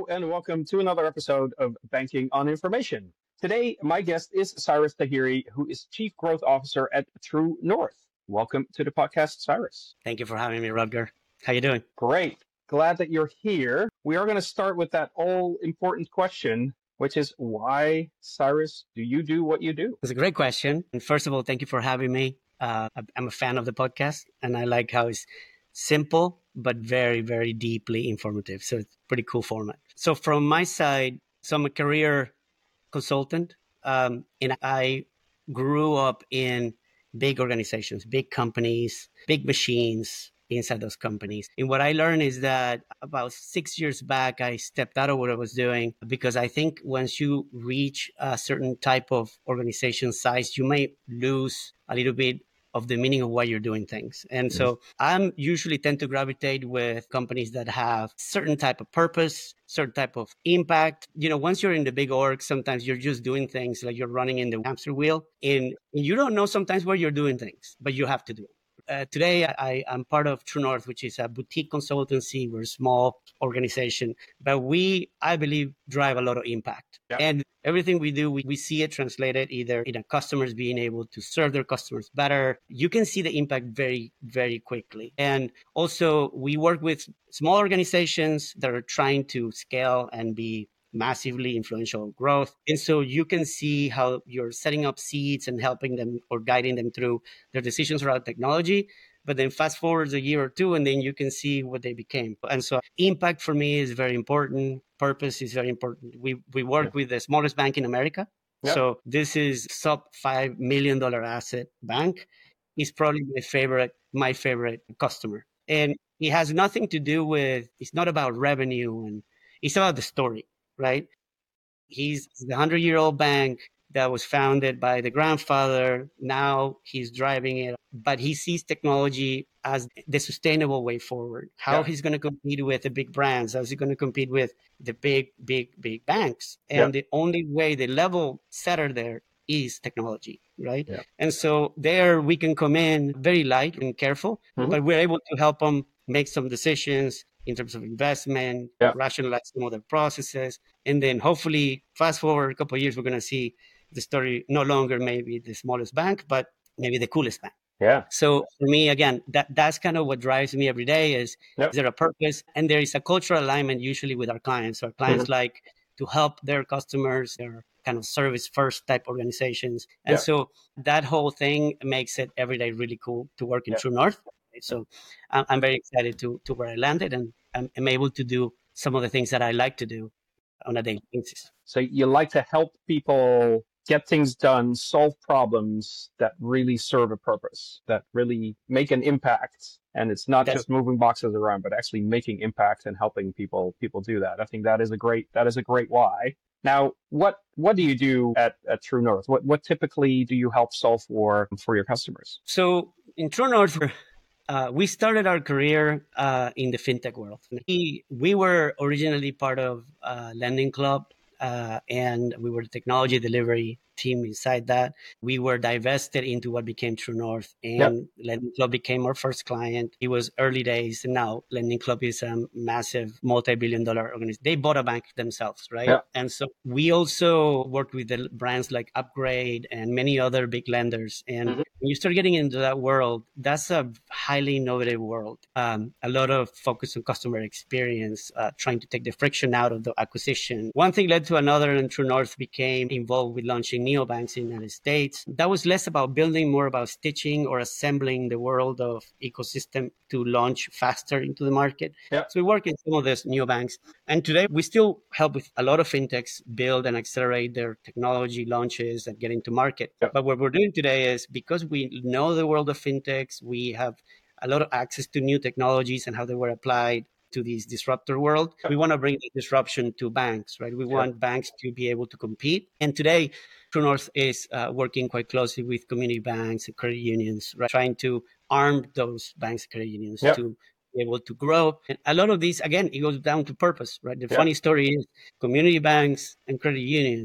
Hello and welcome to another episode of Banking on Information. Today, my guest is Cyrus Tahiri, who is Chief Growth Officer at True North. Welcome to the podcast, Cyrus. Thank you for having me, Rutger. How you doing? Great. Glad that you're here. We are going to start with that all-important question, which is why, Cyrus, do you do what you do? It's a great question. And first of all, thank you for having me. I'm a fan of the podcast, and I like how it's simple, but very, very deeply informative. So it's a pretty cool format. So from my side, I'm a career consultant, and I grew up in big organizations, big companies, big machines inside those companies. And what I learned is that about 6 years back, I stepped out of what I was doing because I think once you reach a certain type of organization size, you may lose a little bit of the meaning of why you're doing things. And so I'm usually tend to gravitate with companies that have certain type of purpose, certain type of impact. You know, once you're in the big org, sometimes you're just doing things like you're running in the hamster wheel and you don't know sometimes where you're doing things, but you have to do it. Today, I'm part of True North, which is a boutique consultancy. We're a small organization, but I believe, drive a lot of impact. Yep. And everything we do, we see it translated either in customers being able to serve their customers better. You can see the impact very, very quickly. And also, we work with small organizations that are trying to scale and be massively influential growth. And so you can see how you're setting up seeds and helping them or guiding them through their decisions around technology. But then fast forward a year or two, and then you can see what they became. And so impact for me is very important. Purpose is very important. We work with the smallest bank in America. Yep. So this is sub $5 million asset bank. It's probably my favorite customer. And it has nothing to do with, it's not about revenue, and it's about the story. Right? He's the 100-year-old bank that was founded by the grandfather. Now he's driving it, but he sees technology as the sustainable way forward. How he's going to compete with the big brands? How's he going to compete with the big banks? And the only way, the level setter there is technology, right? Yeah. And so there we can come in very light and careful, but we're able to help them make some decisions in terms of investment, rationalize some of the processes. And then hopefully fast forward a couple of years, we're going to see the story no longer maybe the smallest bank, but maybe the coolest bank. Yeah. So for me, again, that's kind of what drives me every day is there a purpose? And there is a cultural alignment usually with our clients. Our clients like to help their customers. They're kind of service first type organizations. And so that whole thing makes it every day really cool to work in True North. So I'm very excited to where I landed, and I'm able to do some of the things that I like to do on a daily basis. So you like to help people get things done, solve problems that really serve a purpose, that really make an impact. And it's not just moving boxes around, but actually making impact and helping people do that. I think that is a great why. Now, what do you do at True North? What typically do you help solve for your customers? So in True North, we started our career in the fintech world. We were originally part of Lending Club, and we were the technology delivery team inside that. We were divested into what became True North, and Lending Club became our first client. It was early days, and now Lending Club is a massive multi-billion-dollar organization. They bought a bank themselves, right? Yeah. And so we also worked with the brands like Upgrade and many other big lenders. And when you start getting into that world, that's a highly innovative world. A lot of focus on customer experience, trying to take the friction out of the acquisition. One thing led to another, and True North became involved with launching neobanks in the United States. That was less about building, more about stitching or assembling the world of ecosystem to launch faster into the market. Yeah. So we work in some of these neobanks. And today we still help with a lot of fintechs build and accelerate their technology launches and get into market. Yeah. But what we're doing today is because we know the world of fintechs, we have a lot of access to new technologies and how they were applied to this disruptor world. We want to bring the disruption to banks, right? We want banks to be able to compete. And today, True North is working quite closely with community banks and credit unions, right? Trying to arm those banks and credit unions to be able to grow. And a lot of these, again, it goes down to purpose, right? The funny story is community banks and credit unions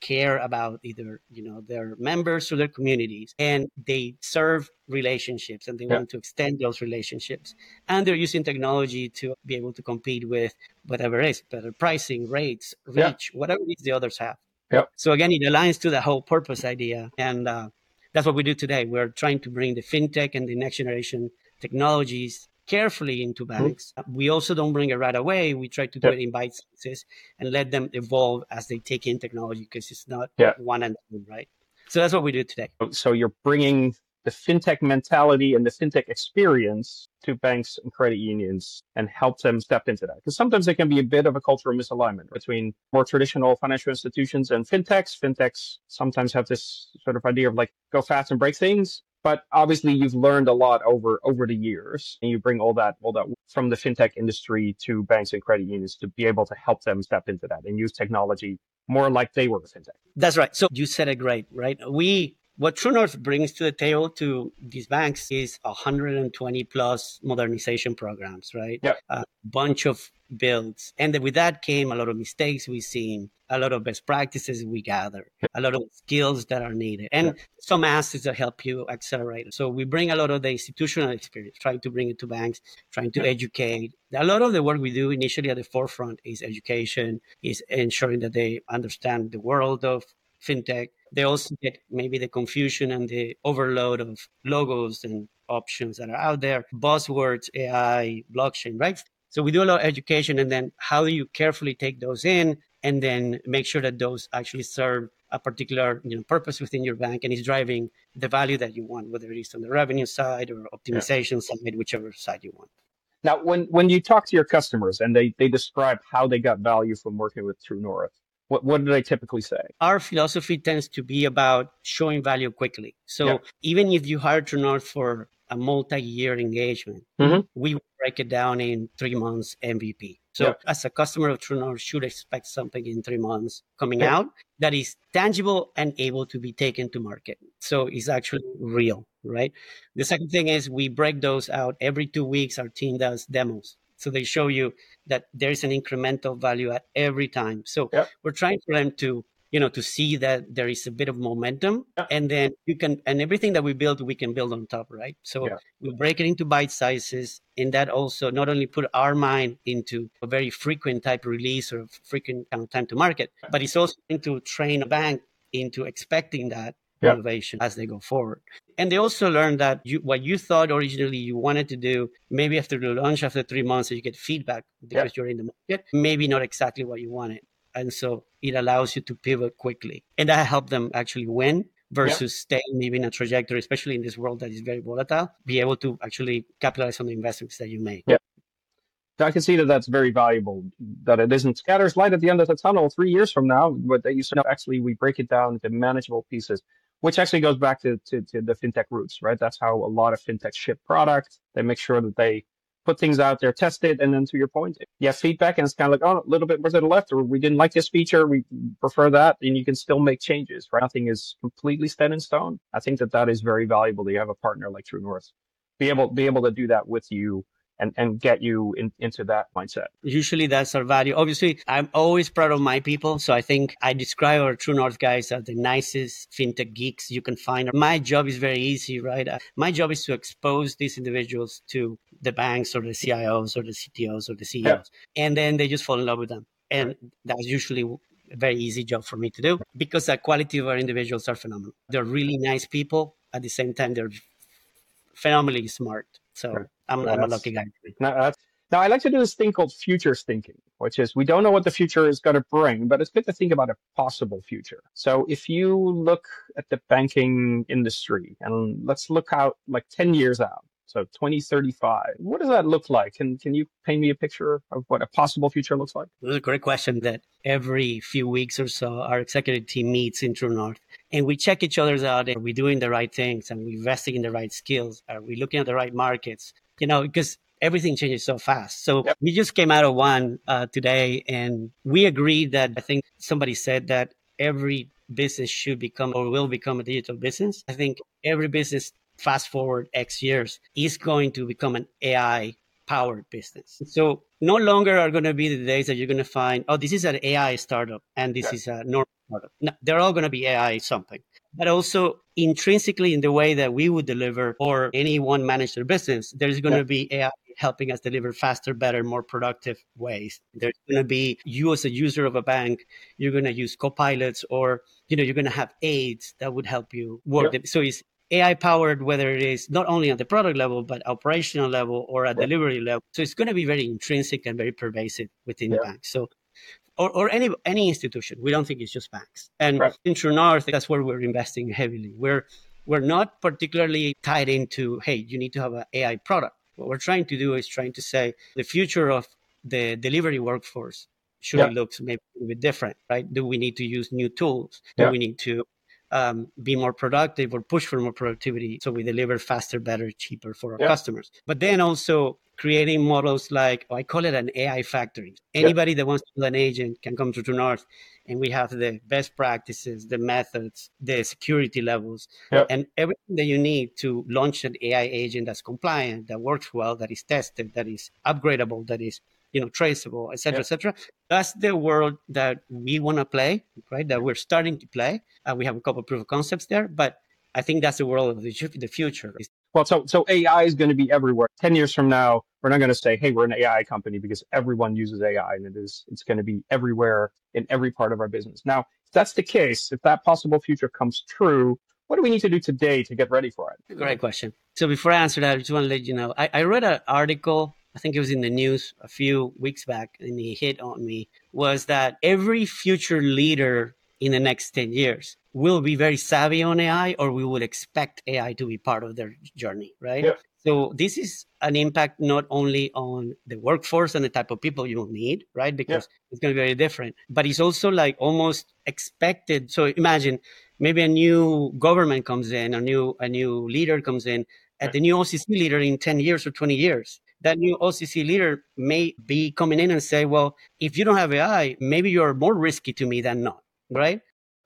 care about either, their members or their communities, and they serve relationships and they want to extend those relationships. And they're using technology to be able to compete with whatever it is, better pricing, rates, reach, whatever it is the others have. So again, it aligns to the whole purpose idea. And that's what we do today. We're trying to bring the fintech and the next generation technologies carefully into banks. We also don't bring it right away. We try to do it in bite sizes and let them evolve as they take in technology, because it's not one and done, right? So that's what we do today. So you're bringing the fintech mentality and the fintech experience to banks and credit unions and help them step into that. Because sometimes there can be a bit of a cultural misalignment between more traditional financial institutions and fintechs. Fintechs sometimes have this sort of idea of like, go fast and break things. But obviously, you've learned a lot over the years, and you bring all that from the fintech industry to banks and credit unions to be able to help them step into that and use technology more like they were a fintech. That's right. So you said it great, right? What True North brings to the table to these banks is 120 plus modernization programs, right? A bunch of builds. And with that came a lot of mistakes we've seen, a lot of best practices we gather, a lot of skills that are needed, and some assets that help you accelerate. So we bring a lot of the institutional experience, trying to bring it to banks, trying to educate. A lot of the work we do initially at the forefront is education, is ensuring that they understand the world of fintech. They also get maybe the confusion and the overload of logos and options that are out there, buzzwords, AI, blockchain, right? So we do a lot of education, and then how do you carefully take those in and then make sure that those actually serve a particular purpose within your bank and is driving the value that you want, whether it is on the revenue side or optimization side, whichever side you want. Now, when you talk to your customers and they describe how they got value from working with True North, what do they typically say? Our philosophy tends to be about showing value quickly. So even if you hire True North for a multi-year engagement, we break it down in 3 months MVP. So as a customer of True North should expect something in 3 months coming out that is tangible and able to be taken to market. So it's actually real, right? The second thing is we break those out every 2 weeks. Our team does demos. So they show you that there's an incremental value at every time. So we're trying for them to, to see that there is a bit of momentum, and then and everything that we build, we can build on top, right? So we break it into bite sizes, and that also not only put our mind into a very frequent type release or frequent kind of time to market, but it's also going to train a bank into expecting that innovation as they go forward. And they also learn that what you thought originally you wanted to do, maybe after the launch, after 3 months, you get feedback because you're in the market, maybe not exactly what you wanted. And so it allows you to pivot quickly. And that helped them actually win versus staying maybe in a trajectory, especially in this world that is very volatile, be able to actually capitalize on the investments that you make. I can see that that's very valuable, that it isn't scatters light at the end of the tunnel 3 years from now, but that you know, actually we break it down into manageable pieces, which actually goes back to the fintech roots, right? That's how a lot of fintech ship product. They make sure that they put things out there, test it, and then to your point, you have feedback, and it's kind of like, oh, a little bit more to the left, or we didn't like this feature, we prefer that, and you can still make changes, right? Nothing is completely set in stone. I think that is very valuable that you have a partner like True North be able to do that with you and get you into that mindset. Usually that's our value. Obviously, I'm always proud of my people. So I think I describe our True North guys as the nicest fintech geeks you can find. My job is very easy, right? My job is to expose these individuals to the banks or the CIOs or the CTOs or the CEOs. And then they just fall in love with them. And that's usually a very easy job for me to do because the quality of our individuals are phenomenal. They're really nice people. At the same time, they're phenomenally smart. So I'm a lucky guy. Now, I like to do this thing called future thinking, which is we don't know what the future is going to bring, but it's good to think about a possible future. So if you look at the banking industry, and let's look out like 10 years out, so 2035, what does that look like? Can you paint me a picture of what a possible future looks like? That's a great question that every few weeks or so, our executive team meets in True North and we check each other's out. Are we doing the right things? And we investing in the right skills? Are we looking at the right markets? Because everything changes so fast. So we just came out of one today and we agreed that I think somebody said that every business should become or will become a digital business. I think every business fast forward X years is going to become an AI powered business. So no longer are going to be the days that you're going to find, oh, this is an AI startup and this is a normal product. No, they're all going to be AI something, but also intrinsically in the way that we would deliver or anyone manage their business, there's going to be AI helping us deliver faster, better, more productive ways. There's going to be you as a user of a bank, you're going to use copilots or, you're going to have aids that would help you work. So it's AI powered, whether it is not only at the product level, but operational level or at delivery level. So it's going to be very intrinsic and very pervasive within the bank. So, or any institution. We don't think it's just banks. And in True North, that's where we're investing heavily. We're not particularly tied into, hey, you need to have an AI product. What we're trying to do is trying to say the future of the delivery workforce should look maybe a little bit different, right? Do we need to use new tools? Do we need to be more productive or push for more productivity so we deliver faster, better, cheaper for our customers? But then also creating models like, I call it an AI factory. Anybody that wants to build an agent can come to True North, and we have the best practices, the methods, the security levels, and everything that you need to launch an AI agent that's compliant, that works well, that is tested, that is upgradable, that is traceable, et cetera, et cetera. That's the world that we want to play, right? That we're starting to play. We have a couple of proof of concepts there, but I think that's the world of the future. Well, so AI is going to be everywhere. 10 years from now, we're not going to say, hey, we're an AI company, because everyone uses AI, and it's going to be everywhere in every part of our business. Now, if that's the case, if that possible future comes true, what do we need to do today to get ready for it? Great question. So before I answer that, I just want to let you know, I read an article, I think it was in the news a few weeks back, and it hit on me, was that every future leader in the next 10 years will be very savvy on AI, or we would expect AI to be part of their journey, right? Yeah. So this is an impact not only on the workforce and the type of people you will need, right? Because it's going to be very different, but it's also like almost expected. So imagine maybe a new government comes in, a new leader comes in, and the new OCC leader in 10 years or 20 years. That new OCC leader may be coming in and say, well, if you don't have AI, maybe you're more risky to me than not, right?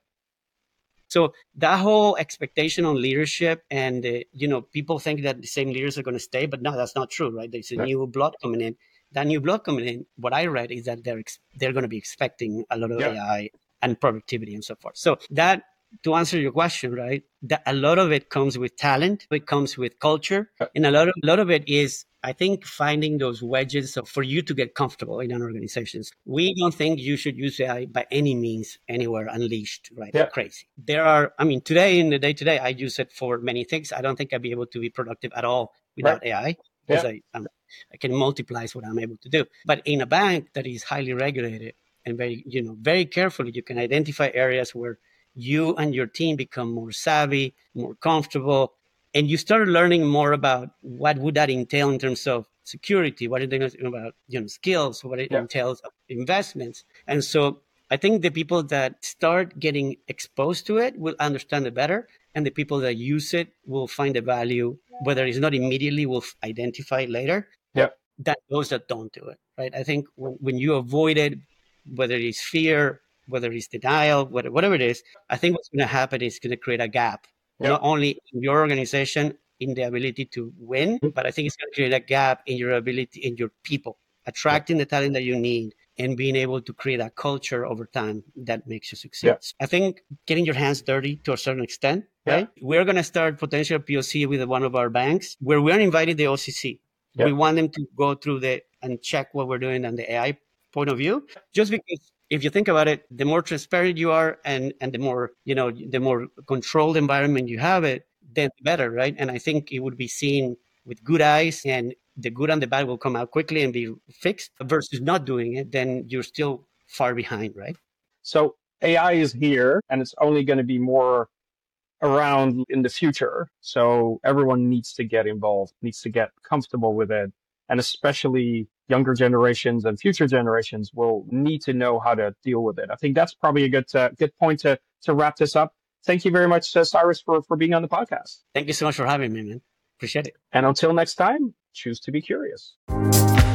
So that whole expectation on leadership, and people think that the same leaders are going to stay, but no, that's not true, right? There's a new blood coming in. That new blood coming in, what I read is that they're going to be expecting a lot of AI and productivity and so forth. So that, to answer your question, right, that a lot of it comes with talent, it comes with culture, and a lot of it is, I think, finding those wedges for you to get comfortable in an organization. We don't think you should use AI by any means anywhere unleashed, right? Yeah. Crazy. Today, in the day-to-day, I use it for many things. I don't think I'd be able to be productive at all without AI, because I can multiply what I'm able to do. But in a bank that is highly regulated and very carefully, you can identify areas where you and your team become more savvy, more comfortable, and you start learning more about what would that entail in terms of security, what it entails about skills, what it entails of investments. And so I think the people that start getting exposed to it will understand it better, and the people that use it will find the value, whether it's not immediately, will identify it later. That those that don't do it, right? I think when you avoid it, whether it's fear, whether it's denial, whatever it is, I think what's going to happen is going to create a gap, not only in your organization in the ability to win, but I think it's going to create a gap in your ability, in your people, attracting the talent that you need and being able to create a culture over time that makes you succeed. I think getting your hands dirty to a certain extent, right? We're going to start potential POC with one of our banks where we're inviting the OCC. We want them to go through and check what we're doing on the AI point of view, just because if you think about it, the more transparent you are and the more, the more controlled environment you have it, then the better, right? And I think it would be seen with good eyes, and the good and the bad will come out quickly and be fixed, versus not doing it, then you're still far behind, right? So AI is here, and it's only going to be more around in the future. So everyone needs to get involved, needs to get comfortable with it. And especially younger generations and future generations will need to know how to deal with it. I think that's probably a good point to wrap this up. Thank you very much, Cyrus, for being on the podcast. Thank you so much for having me, man. Appreciate it. And until next time, choose to be curious.